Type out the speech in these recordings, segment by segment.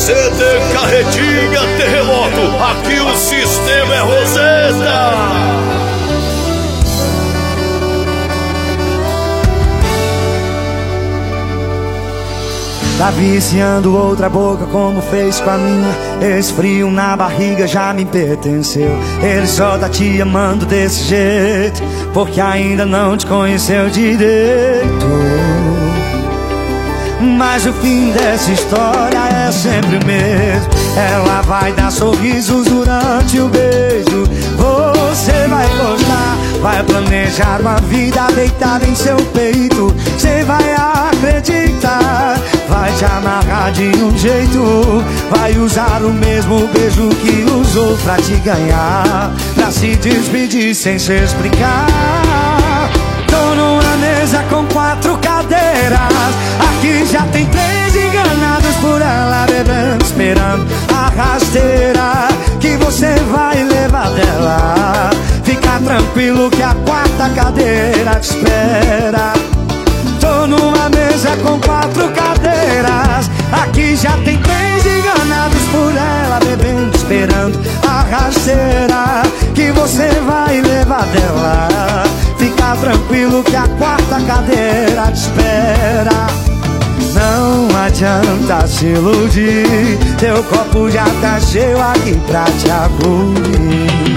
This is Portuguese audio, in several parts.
CD Carretinha Terremoto, aqui o sistema é Roseta. Tá viciando outra boca como fez com a minha. Esse frio na barriga já me pertenceu. Ele só tá te amando desse jeito porque ainda não te conheceu direito. Mas o fim dessa história é sempre o mesmo. Ela vai dar sorrisos durante o beijo. Você vai gostar, vai planejar uma vida deitada em seu peito. Você vai acreditar, vai te amarrar de um jeito. Vai usar o mesmo beijo que usou pra te ganhar, pra se despedir sem se explicar. Tô numa mesa com 4 cadeiras. Aqui já tem 3 enganados por ela bebendo, esperando a rasteira que você vai levar dela. Fica tranquilo que a 4ª cadeira te espera. Tô numa mesa com 4 cadeiras. Aqui já tem 3 enganados por ela bebendo, esperando a rasteira que você vai levar dela. Fica tranquilo que a 4ª cadeira te espera. Não adianta se iludir, teu copo já tá cheio aqui pra te acudir.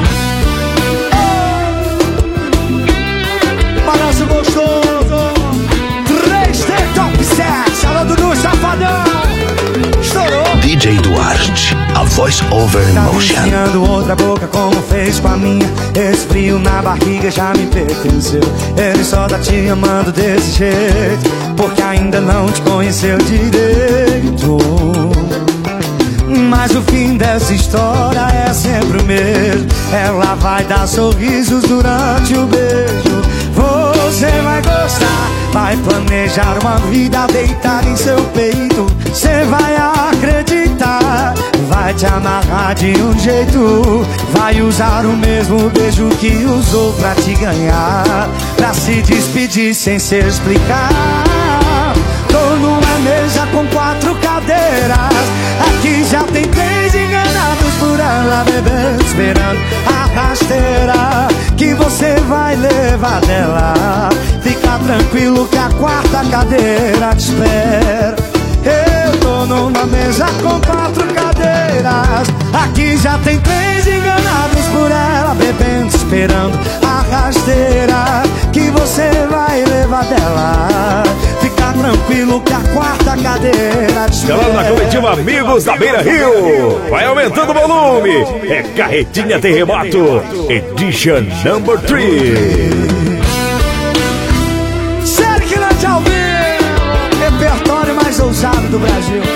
Balanço gostoso 3D Top 7. Alô Dudu Safadão, estourou. DJ Duarte, a voice over emotion. Tá viciando outra boca como fez com a minha. Esse frio na barriga já me pertenceu. Ele só tá te amando desse jeito porque ainda não te conheceu direito. Mas o fim dessa história é sempre o mesmo. Ela vai dar sorrisos durante o beijo. Você vai gostar, vai planejar uma vida deitada em seu peito. Você vai acreditar, vai te amarrar de um jeito. Vai usar o mesmo beijo que usou pra te ganhar, pra se despedir sem se explicar. Tô numa mesa com 4 cadeiras. Aqui já tem 3 enganados por ela bebendo, esperando a rasteira que você vai levar dela. Fica tranquilo que a 4ª cadeira te espera. Eu tô numa mesa com 4 cadeiras. Aqui já tem 3 enganados por ela bebendo, esperando a rasteira que você vai levar dela. Fica tranquilo que a 4ª cadeira te espera. Galera da coletiva Amigos da Beira Rio, vai aumentando o volume. É Carretinha Terremoto Edition Number 3. Sério que não te ouviu? Repertório mais ousado do Brasil.